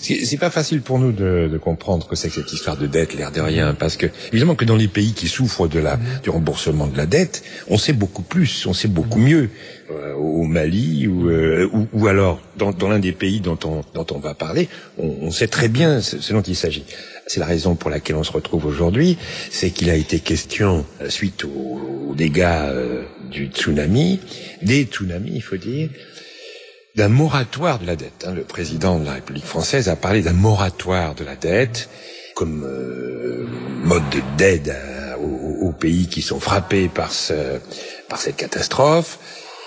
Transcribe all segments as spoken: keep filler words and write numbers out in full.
C'est, c'est pas facile pour nous de, de comprendre que c'est que cette histoire de dette, l'air de rien, parce que évidemment que dans les pays qui souffrent de la du remboursement de la dette, on sait beaucoup plus, on sait beaucoup mieux. Euh, au Mali ou, euh, ou, ou alors dans, dans l'un des pays dont on, dont on va parler, on, on sait très bien ce, ce dont il s'agit. C'est la raison pour laquelle on se retrouve aujourd'hui, c'est qu'il a été question, suite aux, aux dégâts euh, du tsunami, des tsunamis, il faut dire, d'un moratoire de la dette. Hein. Le président de la République française a parlé d'un moratoire de la dette comme euh, mode d'aide à, aux, aux pays qui sont frappés par, ce, par cette catastrophe.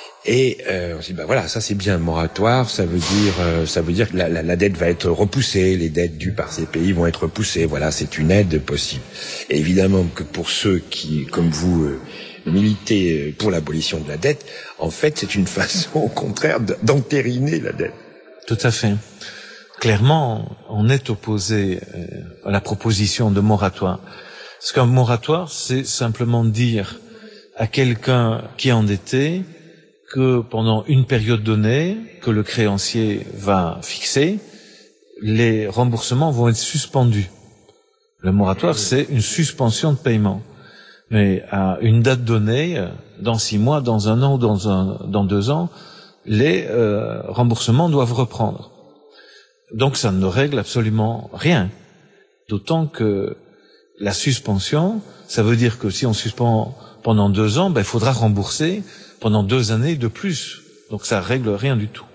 Et euh, on se dit ben voilà, ça c'est bien un moratoire, ça veut dire euh, ça veut dire que la, la, la dette va être repoussée, les dettes dues par ces pays vont être repoussées. Voilà, c'est une aide possible. Et évidemment que pour ceux qui, comme vous, euh, militez pour l'abolition de la dette, en fait, c'est une façon, au contraire, d'entériner la dette. Tout à fait. Clairement, on est opposé euh, à la proposition de moratoire. Parce qu'un moratoire, c'est simplement dire à quelqu'un qui est endetté que pendant une période donnée, que le créancier va fixer, les remboursements vont être suspendus. Le moratoire, c'est une suspension de paiement. Mais à une date donnée, dans six mois, dans un an ou dans, un, dans deux ans, les euh, remboursements doivent reprendre. Donc ça ne règle absolument rien. D'autant que la suspension, ça veut dire que si on suspend pendant deux ans, ben, il faudra rembourser pendant deux années de plus. Donc ça règle rien du tout.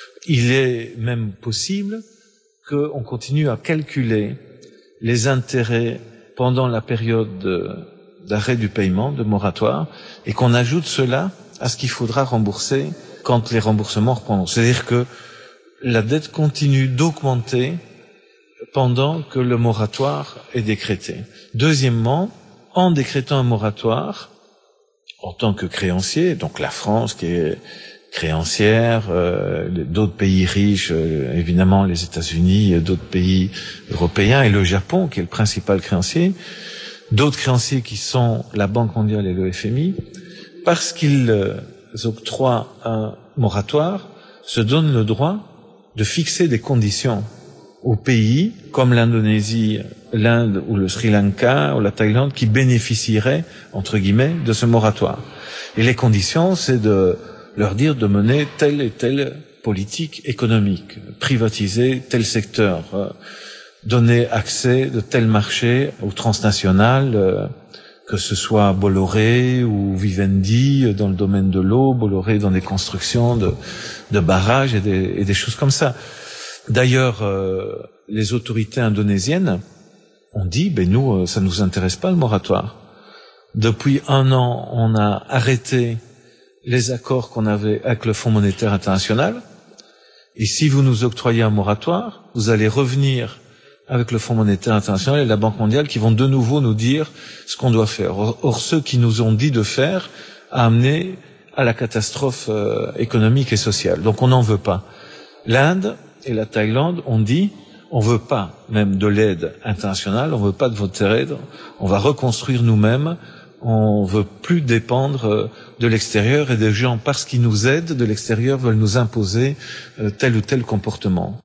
Il est même possible qu'on continue à calculer les intérêts pendant la période de, d'arrêt du paiement, de moratoire, et qu'on ajoute cela à ce qu'il faudra rembourser quand les remboursements reprendront. C'est-à-dire que la dette continue d'augmenter pendant que le moratoire est décrété. Deuxièmement, en décrétant un moratoire, en tant que créancier, donc la France qui est créancière, euh, d'autres pays riches, euh, évidemment les États-Unis, euh, d'autres pays européens et le Japon qui est le principal créancier, d'autres créanciers qui sont la Banque mondiale et le F M I, parce qu'ils euh, octroient un moratoire, se donnent le droit de fixer des conditions aux pays comme l'Indonésie, l'Inde ou le Sri Lanka ou la Thaïlande qui bénéficieraient, entre guillemets, de ce moratoire. Et les conditions, c'est de leur dire de mener telle et telle politique économique, privatiser tel secteur, euh, donner accès de tel marché aux transnationales, euh, que ce soit Bolloré ou Vivendi dans le domaine de l'eau, Bolloré dans des constructions de, de barrages et des, et des choses comme ça. D'ailleurs, euh, les autorités indonésiennes ont dit, ben nous, euh, ça nous intéresse pas le moratoire. Depuis un an, on a arrêté les accords qu'on avait avec le Fonds monétaire international. Et si vous nous octroyez un moratoire, vous allez revenir avec le Fonds monétaire international et la Banque mondiale qui vont de nouveau nous dire ce qu'on doit faire. Or, or ceux qui nous ont dit de faire a amené à la catastrophe euh, économique et sociale. Donc on n'en veut pas. L'Inde et la Thaïlande ont dit on veut pas même de l'aide internationale, on veut pas de votre aide, on va reconstruire nous-mêmes, on veut plus dépendre de l'extérieur et des gens parce qu'ils nous aident de l'extérieur veulent nous imposer tel ou tel comportement.